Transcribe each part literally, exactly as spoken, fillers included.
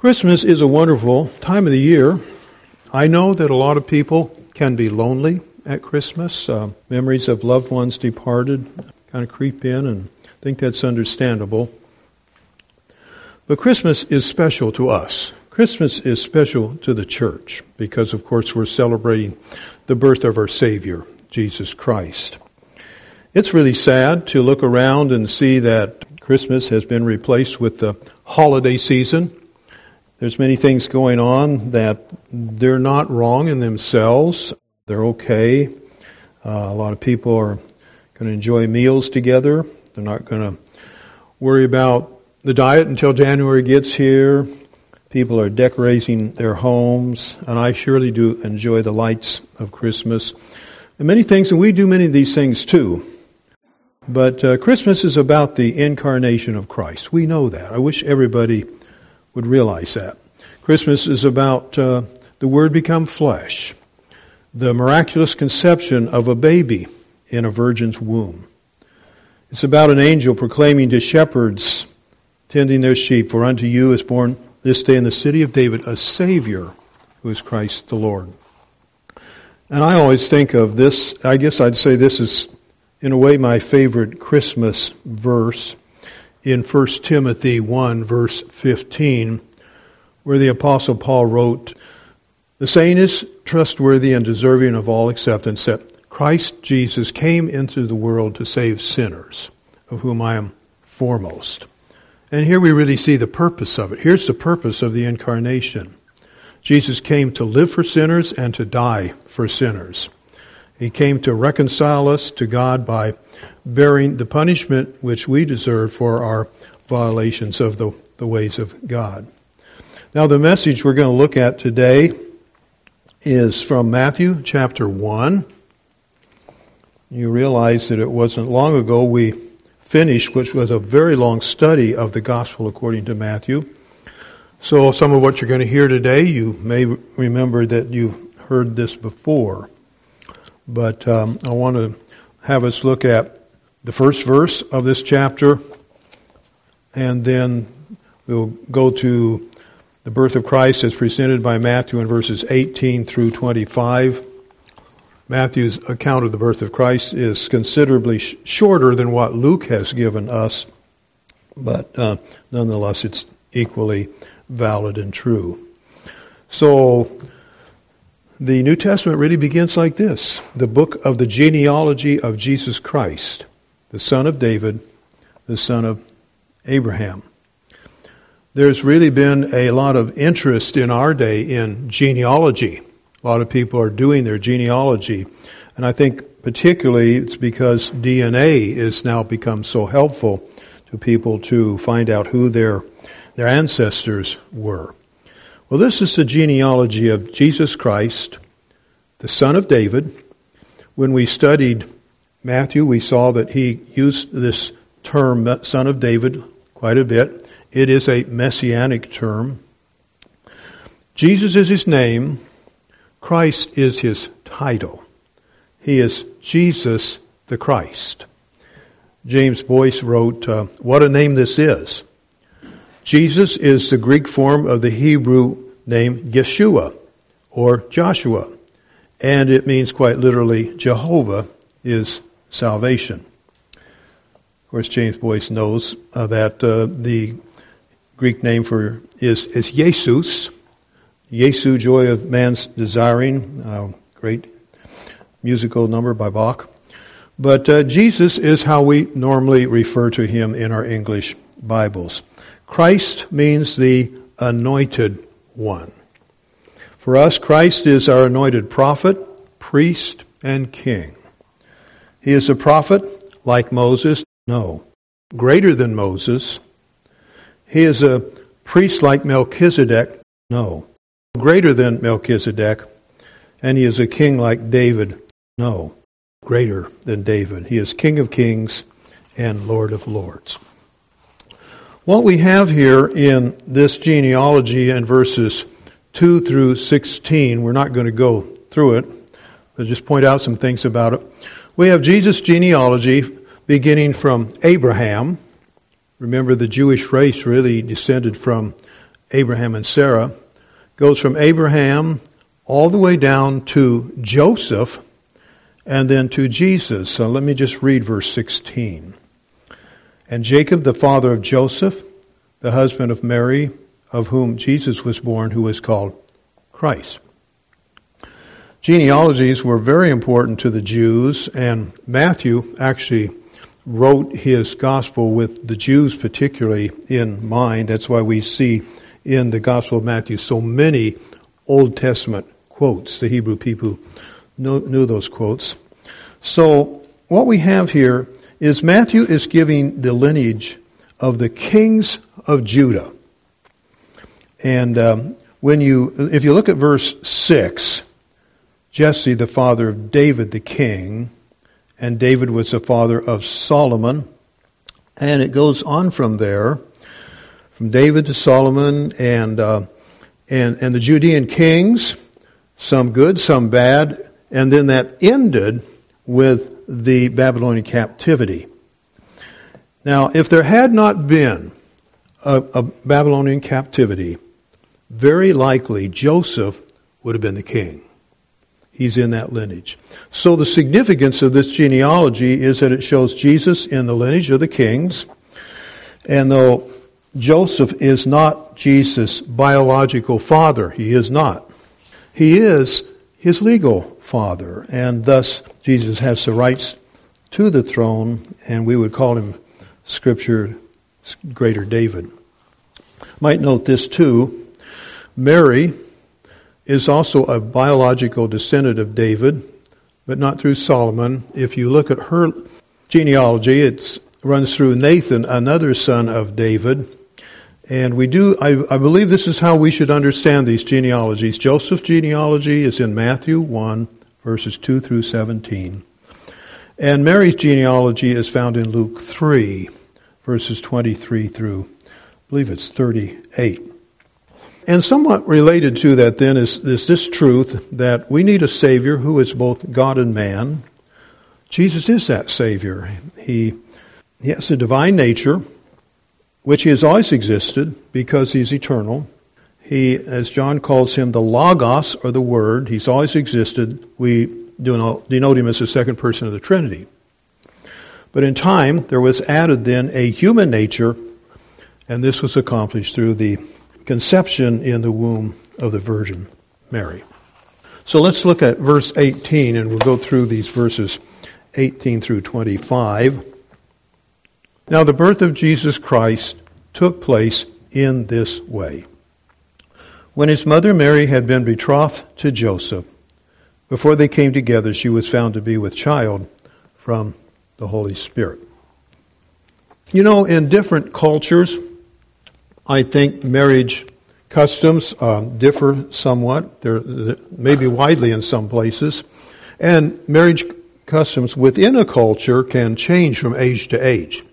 Christmas is a wonderful time of the year. I know that a lot of people can be lonely at Christmas. Uh, memories of loved ones departed kind of creep in, and I think that's understandable. But Christmas is special to us. Christmas is special to the church because, of course, we're celebrating the birth of our Savior, Jesus Christ. It's really sad to look around and see that Christmas has been replaced with the holiday season. There's many things going on that they're not wrong in themselves. They're okay. Uh, a lot of people are going to enjoy meals together. They're not going to worry about the diet until January gets here. People are decorating their homes, and I surely do enjoy the lights of Christmas. And many things, and we do many of these things too. But uh, Christmas is about the incarnation of Christ. We know that. I wish everybody would realize that. Christmas is about uh, the Word become flesh, the miraculous conception of a baby in a virgin's womb. It's about an angel proclaiming to shepherds tending their sheep, "For unto you is born this day in the city of David a Savior, who is Christ the Lord." And I always think of this, I guess I'd say this is in a way my favorite Christmas verse in First Timothy one, verse fifteen, where the Apostle Paul wrote, "The saying is trustworthy and deserving of all acceptance, that Christ Jesus came into the world to save sinners, of whom I am foremost." And here we really see the purpose of it. Here's the purpose of the incarnation. Jesus came to live for sinners and to die for sinners. He came to reconcile us to God by bearing the punishment which we deserve for our violations of the, the ways of God. Now, the message we're going to look at today is from Matthew chapter one. You realize that it wasn't long ago we finished, which was a very long study of the Gospel according to Matthew. So some of what you're going to hear today, you may remember that you've heard this before. But um, I want to have us look at the first verse of this chapter, and then we'll go to the birth of Christ as presented by Matthew in verses eighteen through twenty-five. Matthew's account of the birth of Christ is considerably sh- shorter than what Luke has given us, but uh, nonetheless it's equally valid and true. So the New Testament really begins like this: the book of the genealogy of Jesus Christ, the son of David, the son of Abraham. There's really been a lot of interest in our day in genealogy. A lot of people are doing their genealogy. And I think particularly it's because D N A has now become so helpful to people to find out who their, their ancestors were. Well, this is the genealogy of Jesus Christ, the son of David. When we studied Matthew, we saw that he used this term, son of David, quite a bit. It is a messianic term. Jesus is his name. Christ is his title. He is Jesus the Christ. James Boyce wrote, uh, "What a name this is. Jesus is the Greek form of the Hebrew name Yeshua, or Joshua, and it means quite literally, Jehovah is salvation." Of course, James Boyce knows uh, that uh, the Greek name for is, is Jesus, Jesu, joy of man's desiring, uh, great musical number by Bach. But uh, Jesus is how we normally refer to him in our English Bibles. Christ means the anointed one. For us, Christ is our anointed prophet, priest, and king. He is a prophet like Moses? No. Greater than Moses? He is a priest like Melchizedek? No. Greater than Melchizedek? And he is a king like David? No. Greater than David. He is King of Kings and Lord of Lords. What we have here in this genealogy in verses two through sixteen, we're not going to go through it, but just point out some things about it. We have Jesus' genealogy beginning from Abraham. Remember, the Jewish race really descended from Abraham and Sarah, goes from Abraham all the way down to Joseph and then to Jesus. So let me just read verse sixteen. And Jacob, the father of Joseph, the husband of Mary, of whom Jesus was born, who is called Christ. Genealogies were very important to the Jews, and Matthew actually wrote his gospel with the Jews particularly in mind. That's why we see in the Gospel of Matthew so many Old Testament quotes. The Hebrew people knew, knew those quotes. So what we have here is Matthew is giving the lineage of the kings of Judah. And um, when you, if you look at verse six, Jesse, the father of David the king, and David was the father of Solomon. And it goes on from there, from David to Solomon, and uh, and and the Judean kings, some good, some bad, and then that ended with the Babylonian captivity. Now, if there had not been a, a Babylonian captivity, very likely Joseph would have been the king. He's in that lineage. So the significance of this genealogy is that it shows Jesus in the lineage of the kings. And though Joseph is not Jesus' biological father, he is not. He is his legal father. And thus Jesus has the rights to the throne, and we would call him Scripture Greater David. Might note this too. Mary is also a biological descendant of David, but not through Solomon. If you look at her genealogy, it runs through Nathan, another son of David. And we do, I, I believe this is how we should understand these genealogies. Joseph's genealogy is in Matthew one, verses two through seventeen. And Mary's genealogy is found in Luke three, verses twenty-three through, I believe it's thirty-eight. And somewhat related to that then is, is this truth that we need a Savior who is both God and man. Jesus is that Savior. He, he has a divine nature, which he has always existed because he's eternal. He, as John calls him, the Logos, or the Word. He's always existed. We denote him as the second person of the Trinity. But in time, there was added then a human nature, and this was accomplished through the conception in the womb of the Virgin Mary. So let's look at verse eighteen, and we'll go through these verses eighteen through twenty-five. Now the birth of Jesus Christ took place in this way. When his mother Mary had been betrothed to Joseph, before they came together, she was found to be with child from the Holy Spirit. You know, in different cultures, I think marriage customs uh, differ somewhat. They're, they're maybe widely in some places. And marriage customs within a culture can change from age to age.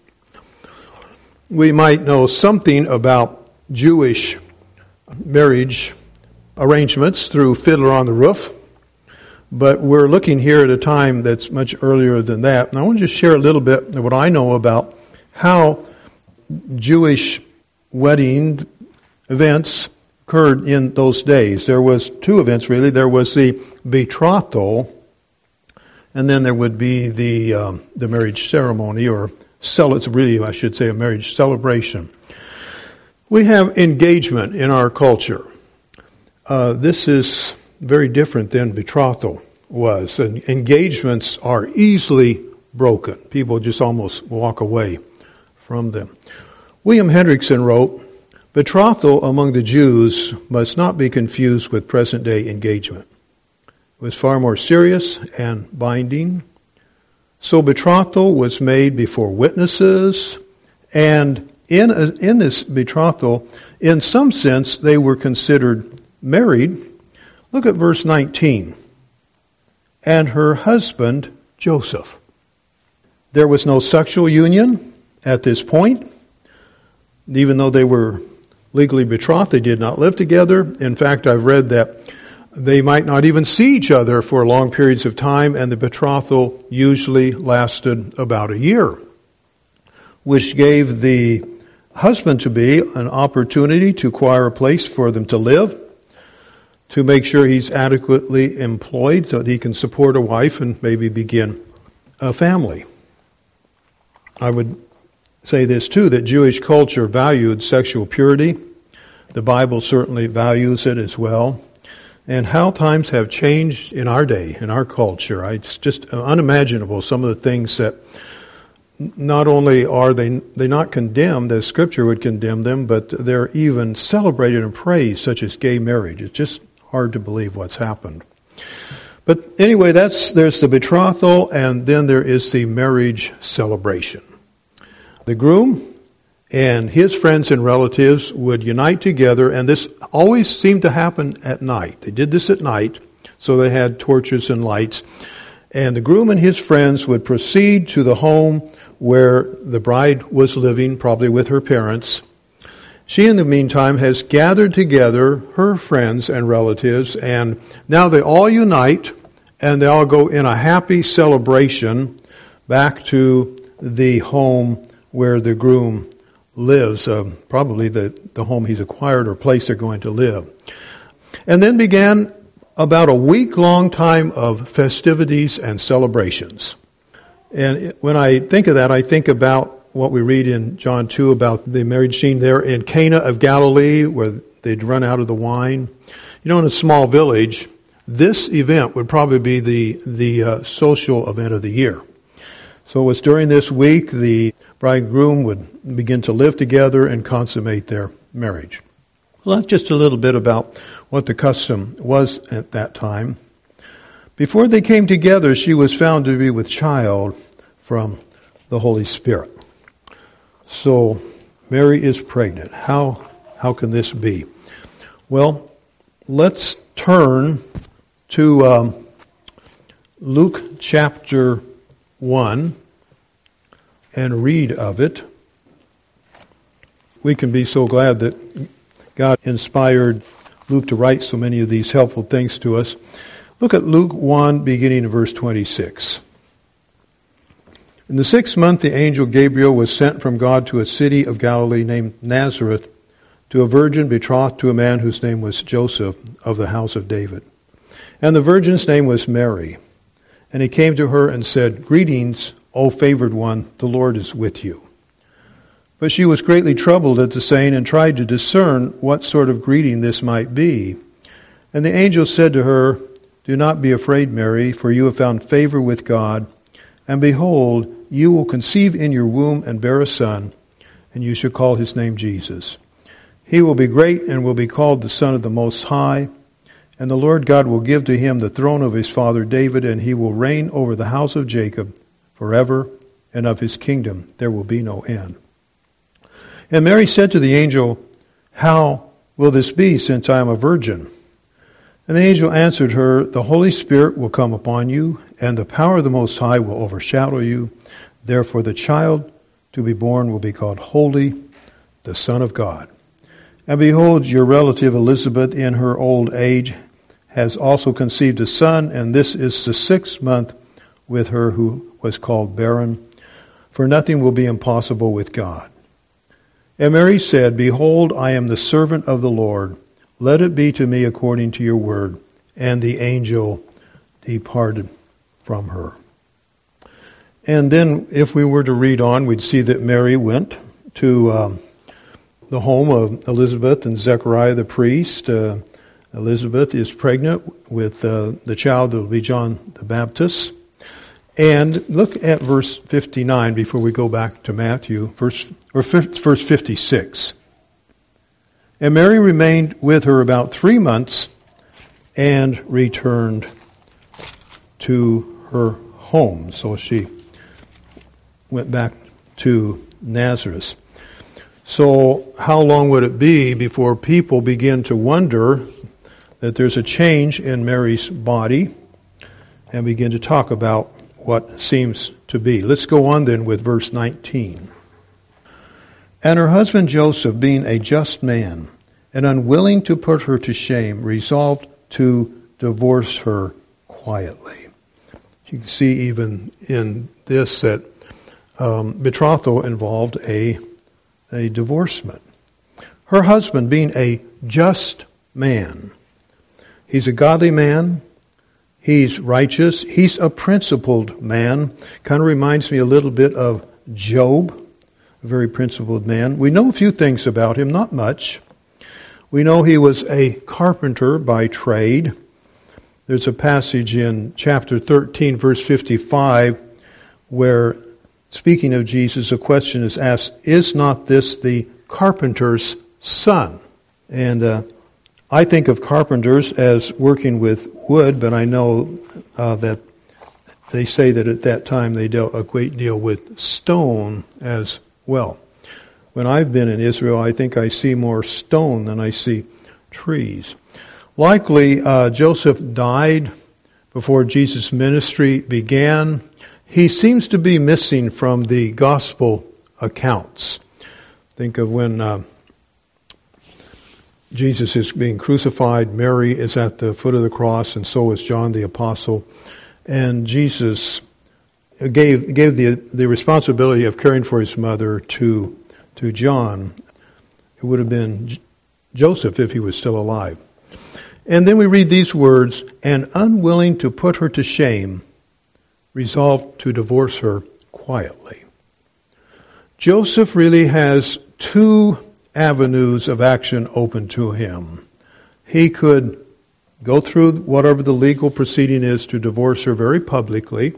We might know something about Jewish marriage arrangements through Fiddler on the Roof, but we're looking here at a time that's much earlier than that. And I want to just share a little bit of what I know about how Jewish wedding events occurred in those days. There was two events really. There was the betrothal, and then there would be the um, the marriage ceremony, or cel- it's really, I should say, a marriage celebration. We have engagement in our culture. Uh, this is very different than betrothal was. And engagements are easily broken. People just almost walk away from them. William Hendrickson wrote, "Betrothal among the Jews must not be confused with present-day engagement. It was far more serious and binding. So betrothal was made before witnesses, and in a, in this betrothal, in some sense, they were considered married." Look at verse nineteen. "And her husband, Joseph." There was no sexual union at this point. Even though they were legally betrothed, they did not live together. In fact, I've read that they might not even see each other for long periods of time, and the betrothal usually lasted about a year, which gave the husband-to-be an opportunity to acquire a place for them to live, to make sure he's adequately employed so that he can support a wife and maybe begin a family. I would say this too, that Jewish culture valued sexual purity. The Bible certainly values it as well. And how times have changed in our day, in our culture. It's just unimaginable, some of the things that not only are they they not condemned as Scripture would condemn them, but they're even celebrated and praised, such as gay marriage. It's just hard to believe what's happened. But anyway, that's there's the betrothal, and then there is the marriage celebration. The groom and his friends and relatives would unite together, and this always seemed to happen at night. They did this at night, so they had torches and lights. And the groom and his friends would proceed to the home where the bride was living, probably with her parents. She, in the meantime, has gathered together her friends and relatives, and now they all unite, and they all go in a happy celebration back to the home where the groom lives, uh, probably the, the home he's acquired or place they're going to live. And then began about a week-long time of festivities and celebrations. And when I think of that, I think about what we read in John two about the marriage scene there in Cana of Galilee, where they'd run out of the wine. You know, in a small village, this event would probably be the, the uh, social event of the year. So it was during this week the bride and groom would begin to live together and consummate their marriage. Well, that's just a little bit about what the custom was at that time. Before they came together, she was found to be with child from the Holy Spirit. So Mary is pregnant. How how can this be? Well, let's turn to um, Luke chapter one and read of it. We can be so glad that God inspired Luke to write so many of these helpful things to us. Look at Luke one, beginning in verse twenty-six. In the sixth month, the angel Gabriel was sent from God to a city of Galilee named Nazareth, to a virgin betrothed to a man whose name was Joseph, of the house of David. And the virgin's name was Mary. And he came to her and said, "Greetings, O favored one, the Lord is with you." But she was greatly troubled at the saying and tried to discern what sort of greeting this might be. And the angel said to her, "Do not be afraid, Mary, for you have found favor with God. And behold, you will conceive in your womb and bear a son, and you shall call his name Jesus. He will be great and will be called the Son of the Most High. And the Lord God will give to him the throne of his father David, and he will reign over the house of Jacob forever, and of his kingdom there will be no end." And Mary said to the angel, "How will this be, since I am a virgin?" And the angel answered her, "The Holy Spirit will come upon you, and the power of the Most High will overshadow you. Therefore the child to be born will be called Holy, the Son of God. And behold, your relative Elizabeth in her old age has also conceived a son, and this is the sixth month with her who was called barren, for nothing will be impossible with God." And Mary said, "Behold, I am the servant of the Lord. Let it be to me according to your word." And the angel departed from her. And then if we were to read on, we'd see that Mary went to um, the home of Elizabeth and Zechariah the priest. Uh, Elizabeth is pregnant with uh, the child that will be John the Baptist. And look at verse fifty-nine before we go back to Matthew, verse or verse fifty-six. And Mary remained with her about three months and returned to her home. So she went back to Nazareth. So how long would it be before people begin to wonder that there's a change in Mary's body and begin to talk about what seems to be? Let's go on then with verse nineteen. And her husband Joseph, being a just man and unwilling to put her to shame, resolved to divorce her quietly. You can see even in this that um, betrothal involved a a divorcement. Her husband being a just man. He's a godly man. He's righteous. He's a principled man. Kind of reminds me a little bit of Job, a very principled man. We know a few things about him, not much. We know he was a carpenter by trade. There's a passage in chapter thirteen, verse fifty-five, where, speaking of Jesus, a question is asked, is not this the carpenter's son? And uh, I think of carpenters as working with wood, but I know uh, that they say that at that time they dealt a great deal with stone as well. When I've been in Israel, I think I see more stone than I see trees. Likely, uh, Joseph died before Jesus' ministry began. He seems to be missing from the gospel accounts. Think of when uh, Jesus is being crucified, Mary is at the foot of the cross, and so is John the Apostle. And Jesus gave gave the the responsibility of caring for his mother to to John. It would have been J- Joseph if he was still alive. And then we read these words, and unwilling to put her to shame, resolved to divorce her quietly. Joseph really has two avenues of action open to him. He could go through whatever the legal proceeding is to divorce her very publicly.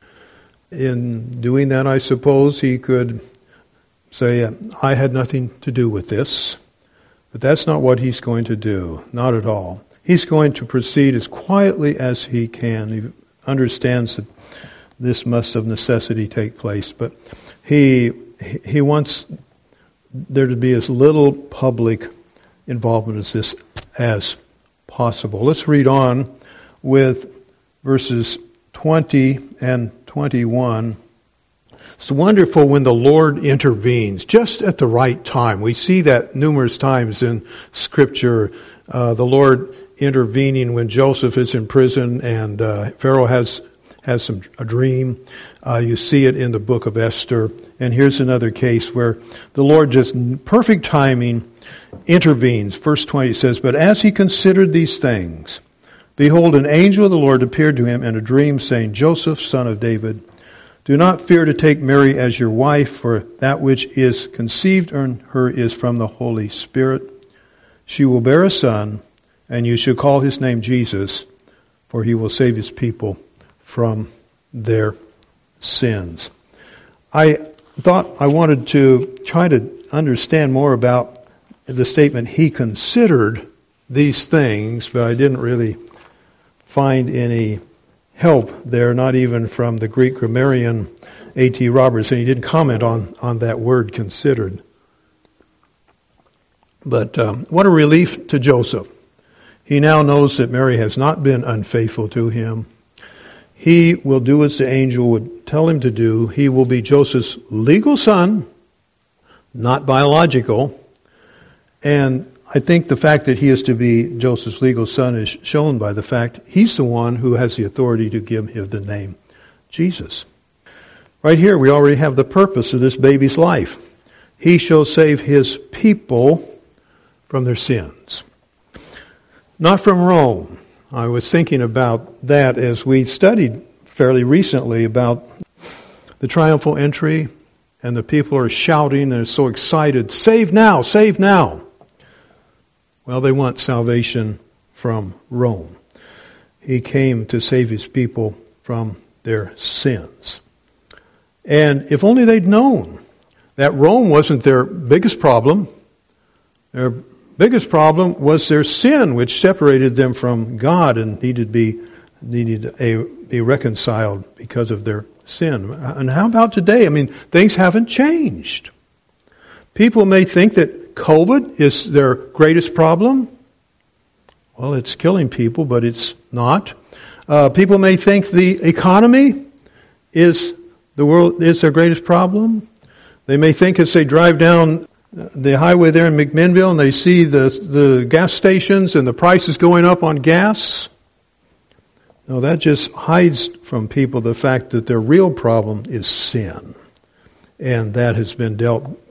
In doing that, I suppose he could say, I had nothing to do with this. But that's not what he's going to do. Not at all. He's going to proceed as quietly as he can. He understands that this must of necessity take place. But he he wants there to be as little public involvement as this as possible. Let's read on with verses twenty and twenty-one. It's wonderful when the Lord intervenes just at the right time. We see that numerous times in Scripture. Uh, the Lord intervening when Joseph is in prison and uh, Pharaoh has has some a dream. Uh, you see it in the book of Esther. And here's another case where the Lord, just perfect timing, intervenes. Verse twenty says, but as he considered these things, behold, an angel of the Lord appeared to him in a dream, saying, Joseph, son of David, do not fear to take Mary as your wife, for that which is conceived in her is from the Holy Spirit. She will bear a son, and you shall call his name Jesus, for he will save his people from their sins. I thought I wanted to try to understand more about the statement, he considered these things, but I didn't really find any help there, not even from the Greek grammarian A T Roberts, and he didn't comment on, on that word considered. But um, what a relief to Joseph. He now knows that Mary has not been unfaithful to him. He will do as the angel would tell him to do. He will be Joseph's legal son, not biological. And I think the fact that he is to be Joseph's legal son is shown by the fact he's the one who has the authority to give him the name Jesus. Right here we already have the purpose of this baby's life. He shall save his people from their sins. Not from Rome. I was thinking about that as we studied fairly recently about the triumphal entry, and the people are shouting, they're so excited, save now, save now. Well, they want salvation from Rome. He came to save his people from their sins. And if only they'd known that Rome wasn't their biggest problem. Their biggest problem was their sin, which separated them from God and needed to be needed a be reconciled because of their sin. And how about today? I mean, things haven't changed. People may think that COVID is their greatest problem. Well, it's killing people, but it's not. Uh, people may think the economy is the world is their greatest problem. They may think as they drive down the highway there in McMinnville and they see the the gas stations and the prices going up on gas. No, that just hides from people the fact that their real problem is sin. And that has been dealt with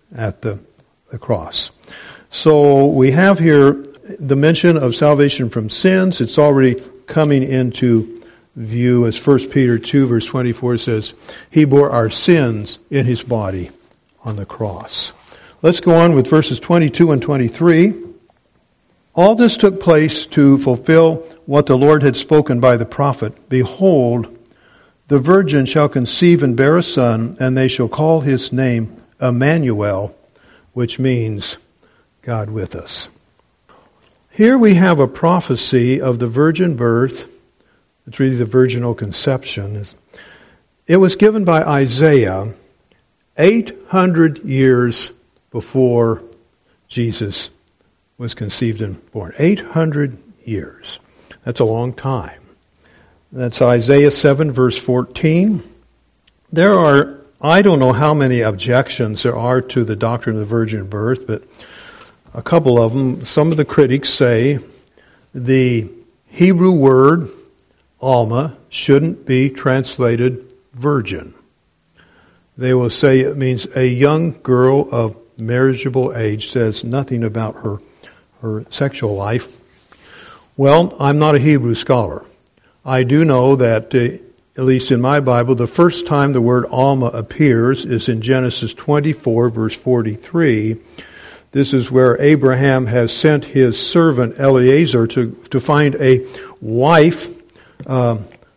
at the, the cross. So we have here the mention of salvation from sins. It's already coming into view as First Peter two verse twenty-four says, He bore our sins in His body on the cross. Let's go on with verses twenty-two and twenty-three. All this took place to fulfill what the Lord had spoken by the prophet. Behold, the virgin shall conceive and bear a son, and they shall call his name Emmanuel, which means God with us. Here we have a prophecy of the virgin birth. It's really the virginal conception. It was given by Isaiah eight hundred years before Jesus was conceived and born. eight hundred years. That's a long time. That's Isaiah seven verse fourteen. There are, I don't know how many objections there are to the doctrine of the virgin birth, but a couple of them. Some of the critics say the Hebrew word Alma shouldn't be translated virgin. They will say it means a young girl of marriageable age, says nothing about her, her sexual life. Well, I'm not a Hebrew scholar. I do know that, uh, at least in my Bible, the first time the word Alma appears is in Genesis twenty-four, verse forty-three. This is where Abraham has sent his servant Eliezer to, to find a wife uh,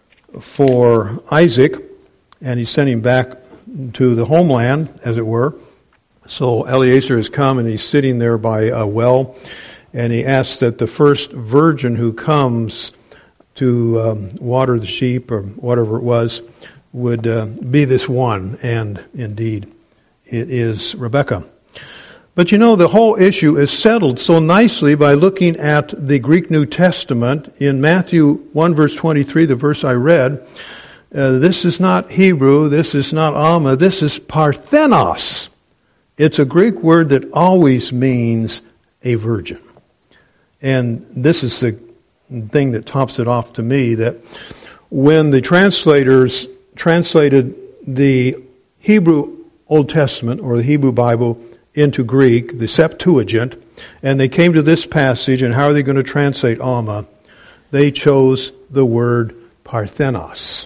for Isaac, and he's sending him back to the homeland, as it were. So Eliezer has come, and he's sitting there by a well, and he asks that the first virgin who comes to um, water the sheep, or whatever it was, would uh, be this one, and indeed it is Rebekah. But you know, the whole issue is settled so nicely by looking at the Greek New Testament. In Matthew one verse twenty-three, the verse I read, uh, this is not Hebrew, this is not Alma, this is Parthenos. It's a Greek word that always means a virgin. And this is the thing that tops it off to me, that when the translators translated the Hebrew Old Testament, or the Hebrew Bible, into Greek, the Septuagint, and they came to this passage, and how are they going to translate Alma? They chose the word Parthenos.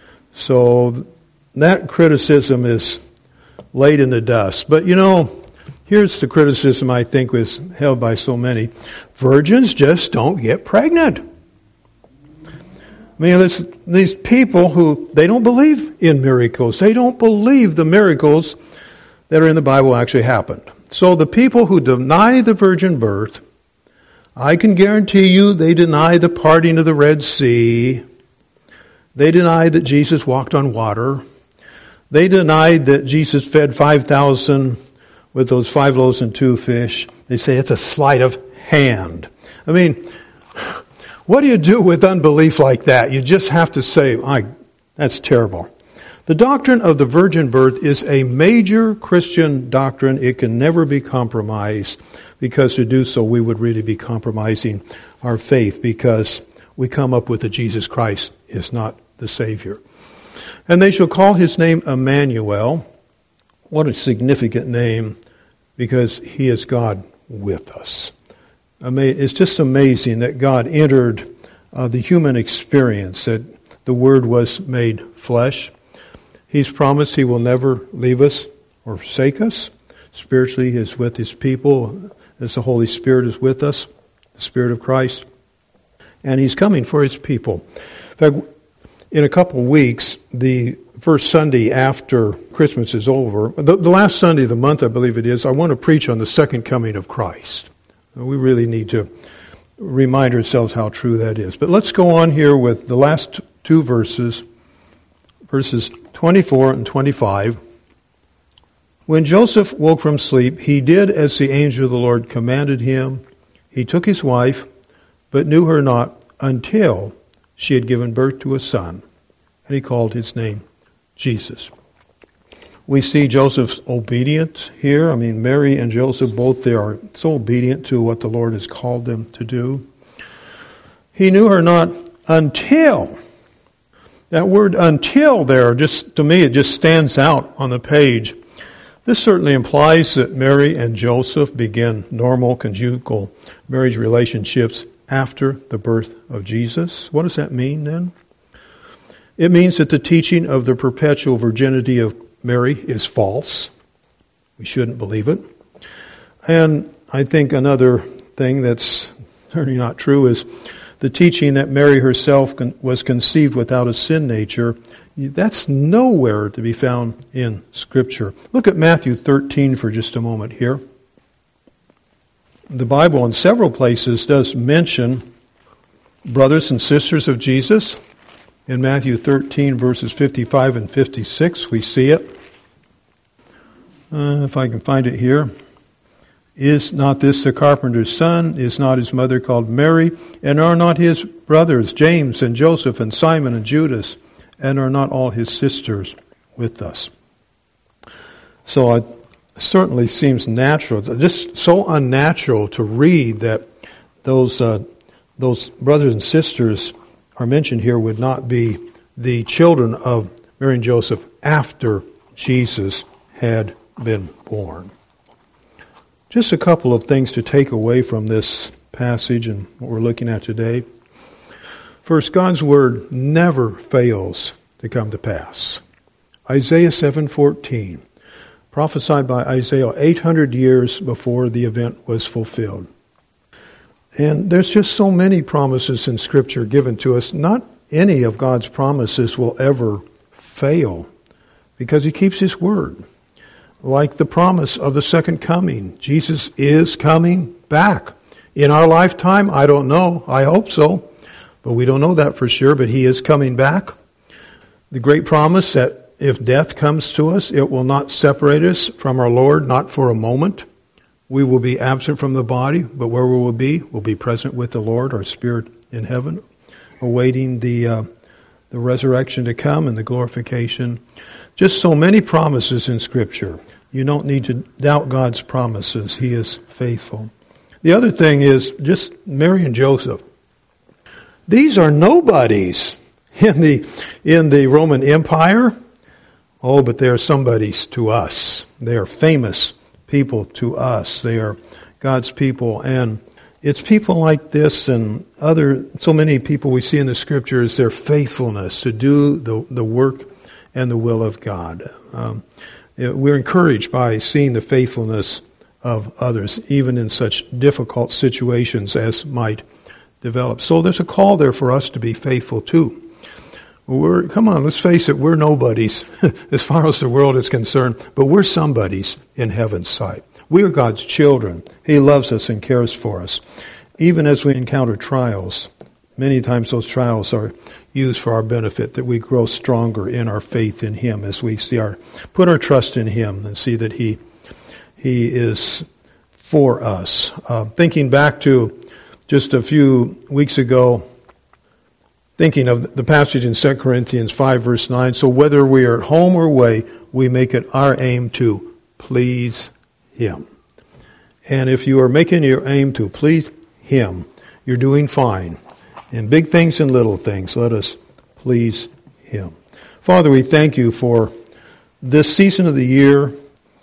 So that criticism is laid in the dust. But you know, here's the criticism I think was held by so many. Virgins just don't get pregnant. I mean, there's these people who, they don't believe in miracles. They don't believe the miracles that are in the Bible actually happened. So the people who deny the virgin birth, I can guarantee you they deny the parting of the Red Sea. They deny that Jesus walked on water. They denied that Jesus fed five thousand with those five loaves and two fish. They say it's a sleight of hand. I mean, what do you do with unbelief like that? You just have to say, I, that's terrible. The doctrine of the virgin birth is a major Christian doctrine. It can never be compromised, because to do so we would really be compromising our faith, because we come up with that Jesus Christ is not the Savior. And they shall call his name Emmanuel. What a significant name, because he is God with us. It's just amazing that God entered uh, the human experience, that the Word was made flesh. He's promised he will never leave us or forsake us. Spiritually, he is with his people as the Holy Spirit is with us, the Spirit of Christ. And he's coming for his people. In fact, in a couple of weeks, the first Sunday after Christmas is over, the, the last Sunday of the month, I believe it is, I want to preach on the second coming of Christ. We really need to remind ourselves how true that is. But let's go on here with the last two verses, verses twenty-four and twenty-five. When Joseph woke from sleep, he did as the angel of the Lord commanded him. He took his wife, but knew her not until she had given birth to a son, and he called his name Jesus. We see Joseph's obedience here. I mean, Mary and Joseph, both they are so obedient to what the Lord has called them to do. He knew her not until. That word until there, just to me, it just stands out on the page. This certainly implies that Mary and Joseph began normal conjugal marriage relationships after the birth of Jesus. What does that mean then? It means that the teaching of the perpetual virginity of Mary is false. We shouldn't believe it. And I think another thing that's certainly not true is the teaching that Mary herself was conceived without a sin nature. That's nowhere to be found in Scripture. Look at Matthew thirteen for just a moment here. The Bible in several places does mention brothers and sisters of Jesus. In Matthew thirteen, verses fifty-five and fifty-six, we see it. Uh, if I can find it here. Is not this the carpenter's son? Is not his mother called Mary? And are not his brothers James and Joseph and Simon and Judas? And are not all his sisters with us? So it certainly seems natural, just so unnatural to read that those uh, those brothers and sisters are mentioned here would not be the children of Mary and Joseph after Jesus had been born. Just a couple of things to take away from this passage and what we're looking at today. First, God's Word never fails to come to pass. Isaiah seven fourteen, prophesied by Isaiah eight hundred years before the event was fulfilled. And there's just so many promises in Scripture given to us. Not any of God's promises will ever fail because He keeps His Word. Like the promise of the second coming. Jesus is coming back. In our lifetime, I don't know. I hope so. But we don't know that for sure, but He is coming back. The great promise that if death comes to us, it will not separate us from our Lord, not for a moment. We will be absent from the body, but where we will be, we'll be present with the Lord, our spirit in heaven, awaiting the uh, the resurrection to come and the glorification. Just so many promises in Scripture. You don't need to doubt God's promises. He is faithful. The other thing is just Mary and Joseph. These are nobodies in the in the Roman Empire. Oh, but they are somebodies to us. They are famous people to us. They are God's people. And it's people like this and other, so many people we see in the Scriptures, their faithfulness to do the, the work and the will of God. Um, we're encouraged by seeing the faithfulness of others, even in such difficult situations as might develop. So there's a call there for us to be faithful too. We're, come on, let's face it, we're nobodies as far as the world is concerned, but we're somebodies in heaven's sight. We are God's children. He loves us and cares for us. Even as we encounter trials, many times those trials are used for our benefit, that we grow stronger in our faith in Him as we see our put our trust in Him and see that He He is for us. Uh, thinking back to just a few weeks ago, thinking of the passage in Second Corinthians five, verse nine, so whether we are at home or away, we make it our aim to please Him. And if you are making your aim to please Him, you're doing fine. In big things and little things, let us please Him. Father, we thank You for this season of the year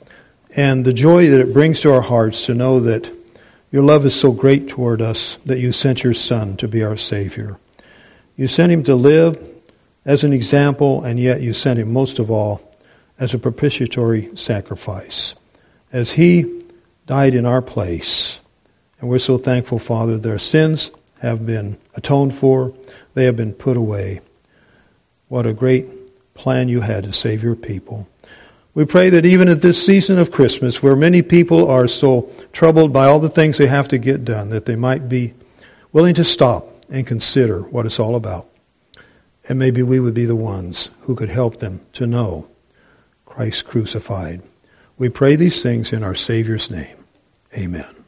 and the joy that it brings to our hearts to know that Your love is so great toward us that You sent Your Son to be our Savior. You sent Him to live as an example, and yet You sent Him most of all as a propitiatory sacrifice, as He died in our place. And we're so thankful, Father, that our sins have been atoned for. They have been put away. What a great plan You had to save Your people. We pray that even at this season of Christmas, where many people are so troubled by all the things they have to get done, that they might be willing to stop and consider what it's all about. And maybe we would be the ones who could help them to know Christ crucified. We pray these things in our Savior's name. Amen.